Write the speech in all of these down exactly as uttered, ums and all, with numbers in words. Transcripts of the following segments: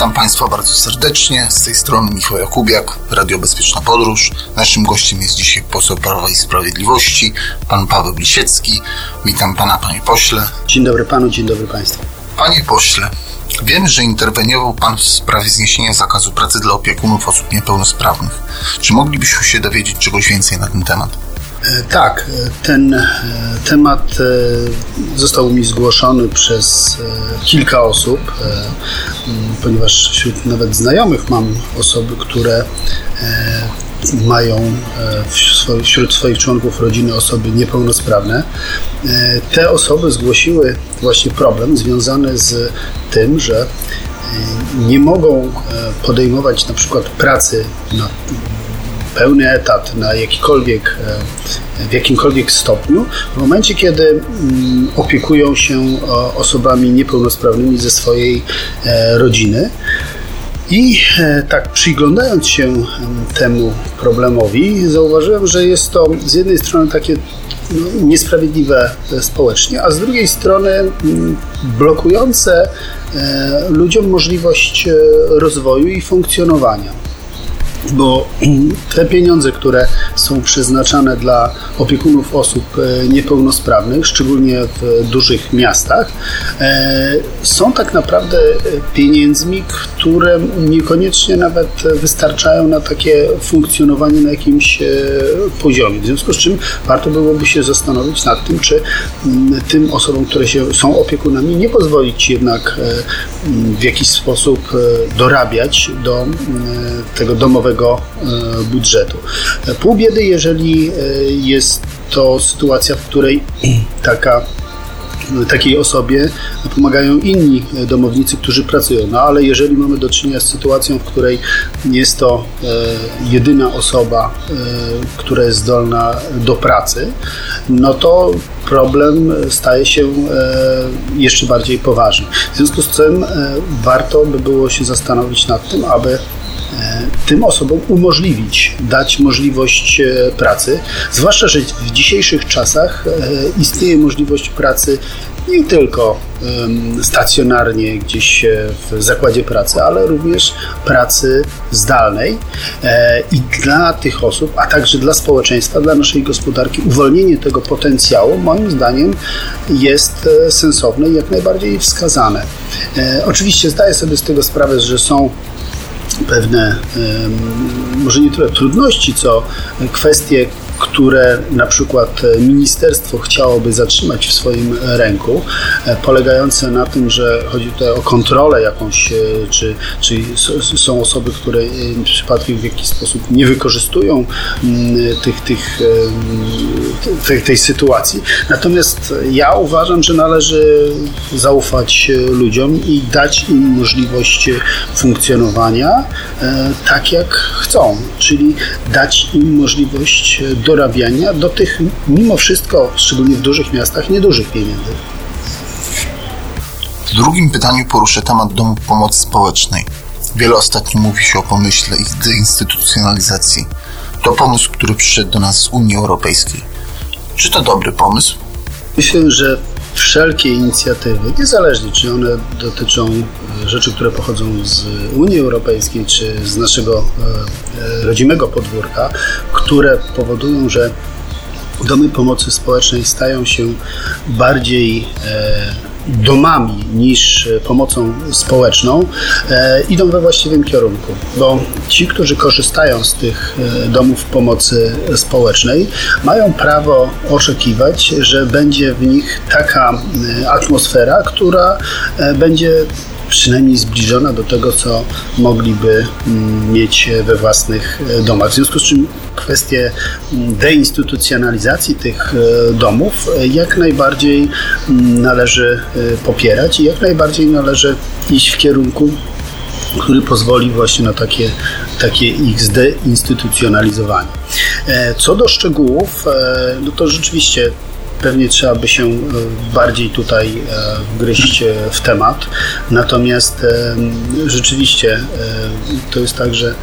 Witam Państwa bardzo serdecznie. Z tej strony Michał Jakubiak, Radio Bezpieczna Podróż. Naszym gościem jest dzisiaj poseł Prawa i Sprawiedliwości, pan Paweł Lisiecki. Witam Pana, Panie Pośle. Dzień dobry Panu, dzień dobry Państwu. Panie Pośle, wiem, że interweniował Pan w sprawie zniesienia zakazu pracy dla opiekunów osób niepełnosprawnych. Czy moglibyśmy się dowiedzieć czegoś więcej na ten temat? Tak, ten temat został mi zgłoszony przez kilka osób, ponieważ wśród nawet znajomych mam osoby, które mają wśród swoich członków rodziny osoby niepełnosprawne. Te osoby zgłosiły właśnie problem związany z tym, że nie mogą podejmować na przykład pracy na pełny etat na jakikolwiek, w jakimkolwiek stopniu w momencie, kiedy opiekują się osobami niepełnosprawnymi ze swojej rodziny. I tak przyglądając się temu problemowi, zauważyłem, że jest to z jednej strony takie no, niesprawiedliwe społecznie, a z drugiej strony blokujące ludziom możliwość rozwoju i funkcjonowania. Bo te pieniądze, które są przeznaczane dla opiekunów osób niepełnosprawnych, szczególnie w dużych miastach, są tak naprawdę pieniędzmi, które niekoniecznie nawet wystarczają na takie funkcjonowanie na jakimś poziomie. W związku z czym warto byłoby się zastanowić nad tym, czy tym osobom, które się, są opiekunami, nie pozwolić jednak w jakiś sposób dorabiać do tego domowego budżetu. Pół biedy, jeżeli jest to sytuacja, w której taka takiej osobie pomagają inni domownicy, którzy pracują. No ale jeżeli mamy do czynienia z sytuacją, w której jest to e, jedyna osoba, e, która jest zdolna do pracy, no to problem staje się e, jeszcze bardziej poważny. W związku z tym e, warto by było się zastanowić nad tym, aby tym osobom umożliwić, dać możliwość pracy, zwłaszcza, że w dzisiejszych czasach istnieje możliwość pracy nie tylko stacjonarnie gdzieś w zakładzie pracy, ale również pracy zdalnej i dla tych osób, a także dla społeczeństwa, dla naszej gospodarki uwolnienie tego potencjału moim zdaniem jest sensowne i jak najbardziej wskazane. Oczywiście zdaję sobie z tego sprawę, że są pewne, może nie tyle trudności, co kwestie, które na przykład ministerstwo chciałoby zatrzymać w swoim ręku, polegające na tym, że chodzi tutaj o kontrolę jakąś, czy, czy są osoby, które przypadkiem w jakiś sposób nie wykorzystują tych, tych, tej, tej sytuacji. Natomiast ja uważam, że należy zaufać ludziom i dać im możliwość funkcjonowania tak, jak chcą, czyli dać im możliwość dorabiania do tych, mimo wszystko, szczególnie w dużych miastach, niedużych pieniędzy. W drugim pytaniu poruszę temat domów pomocy społecznej. Wiele ostatnio mówi się o pomyśle ich deinstytucjonalizacji. To pomysł, który przyszedł do nas z Unii Europejskiej. Czy to dobry pomysł? Myślę, że wszelkie inicjatywy, niezależnie czy one dotyczą rzeczy, które pochodzą z Unii Europejskiej, czy z naszego e, rodzimego podwórka, które powodują, że domy pomocy społecznej stają się bardziej e, domami niż pomocą społeczną, e, idą we właściwym kierunku, bo ci, którzy korzystają z tych e, domów pomocy społecznej, mają prawo oczekiwać, że będzie w nich taka e, atmosfera, która e, będzie przynajmniej zbliżona do tego, co mogliby mieć we własnych domach. W związku z czym kwestie deinstytucjonalizacji tych domów jak najbardziej należy popierać i jak najbardziej należy iść w kierunku, który pozwoli właśnie na takie, takie ich zdeinstytucjonalizowanie. Co do szczegółów, no to rzeczywiście pewnie trzeba by się bardziej tutaj wgryźć w temat. Natomiast rzeczywiście to jest tak, że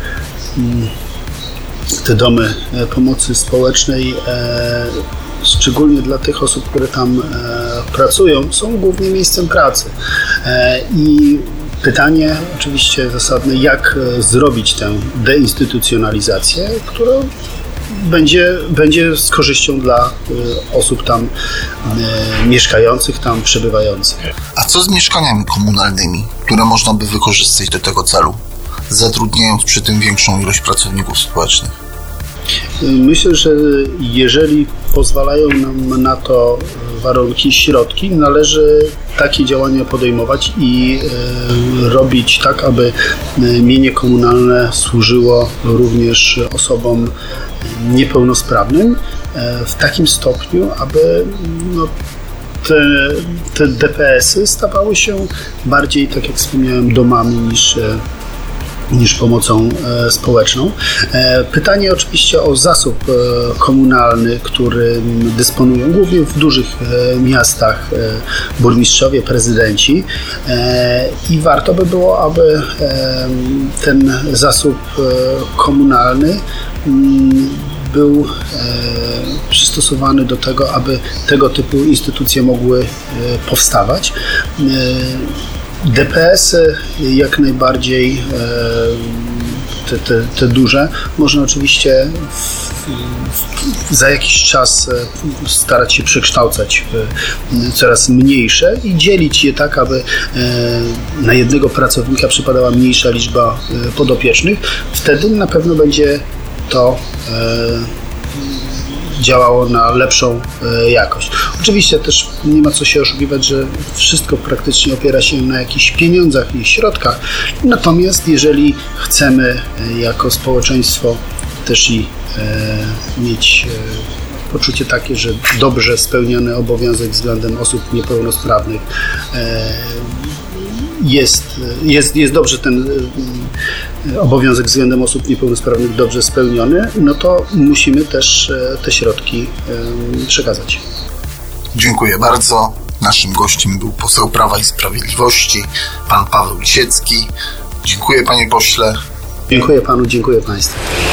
te domy pomocy społecznej, szczególnie dla tych osób, które tam pracują, są głównie miejscem pracy. I Pytanie oczywiście zasadne, jak zrobić tę deinstytucjonalizację, która będzie, będzie z korzyścią dla osób tam mieszkających, tam przebywających. A co z mieszkaniami komunalnymi, które można by wykorzystać do tego celu, zatrudniając przy tym większą ilość pracowników społecznych? Myślę, że jeżeli pozwalają nam na to warunki, środki, należy takie działania podejmować i e, robić tak, aby mienie komunalne służyło również osobom niepełnosprawnym e, w takim stopniu, aby no, te, te D P S-y stawały się bardziej, tak jak wspomniałem, domami niż niż pomocą e, społeczną. E, pytanie oczywiście o zasób e, komunalny, którym dysponują głównie w dużych e, miastach e, burmistrzowie, prezydenci e, i warto by było, aby e, ten zasób e, komunalny m, był e, przystosowany do tego, aby tego typu instytucje mogły e, powstawać. E, D P S-y jak najbardziej, te, te, te duże, można oczywiście w, w, za jakiś czas starać się przekształcać w coraz mniejsze i dzielić je tak, aby na jednego pracownika przypadała mniejsza liczba podopiecznych. Wtedy na pewno będzie to działało na lepszą e, jakość. Oczywiście też nie ma co się oszukiwać, że wszystko praktycznie opiera się na jakichś pieniądzach i środkach. Natomiast jeżeli chcemy e, jako społeczeństwo też i e, mieć e, poczucie takie, że dobrze spełniony obowiązek względem osób niepełnosprawnych e, jest, jest, jest dobrze ten obowiązek względem osób niepełnosprawnych dobrze spełniony, no to musimy też te środki przekazać. Dziękuję bardzo. Naszym gościem był poseł Prawa i Sprawiedliwości, pan Paweł Lisiecki. Dziękuję, panie pośle. Dziękuję panu, dziękuję państwu.